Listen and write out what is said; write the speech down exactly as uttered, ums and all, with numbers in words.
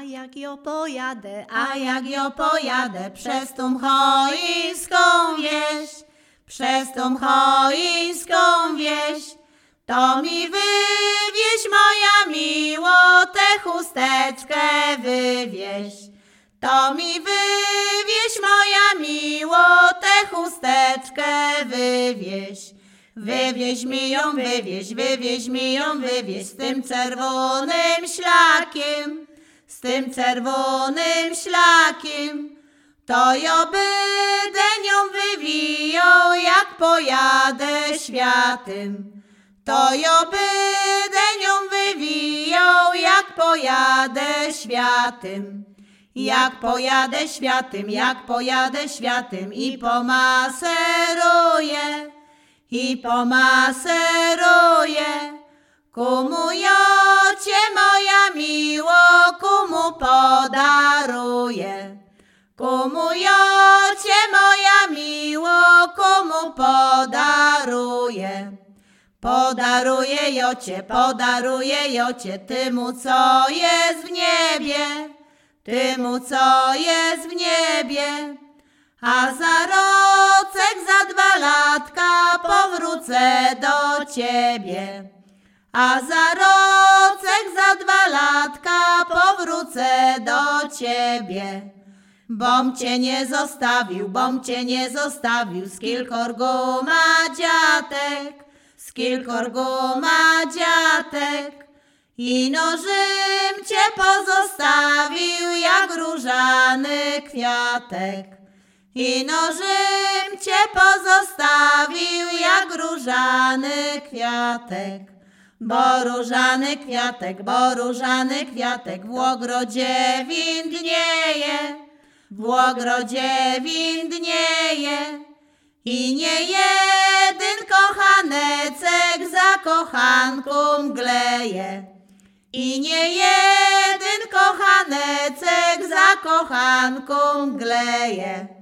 jak jo pojadę, A jak jo pojadę przez tą choińską wieś, przez tą choińską wieś, to mi wywieź, moja miło, tę chusteczkę wywieź. To mi wywieź, moja miło, tę chusteczkę wywieź. Wywieź mi ją, wywieź, wywieź mi ją, wywieź z tym czerwonym szlakiem, z tym czerwonym szlakiem. To ja będę nią wywijał, jak pojadę światem. To ja będę nią wywijał, jak pojadę światem. Jak pojadę światem, jak pojadę światem i pomaseruję, i pomaseruję. Kumu jocie, moja miło, kumu podaruję. Kumu jocie, moja miło, kumu podaruję. Podaruję jocie, podaruję jocie, tymu, co jest w niebie, tymu, co jest w niebie. A za rocek, za dwa latka powrócę do ciebie. A za rocek, za dwa latka powrócę do ciebie. Bom cię nie zostawił, bom cię nie zostawił, z kilkorgu ma dziatek, z kilkorgu ma dziatek. Ino Rzym cię pozostawił jak różany kwiatek. Ino Rzym cię pozostawił jak różany kwiatek. Bo różany kwiatek, bo różany kwiatek w ogrodzie windnieje, w ogrodzie windnieje. I nie jeden kochanecek za kochanką mgleje. I nie jeden kochanecek za kochanką mgleje.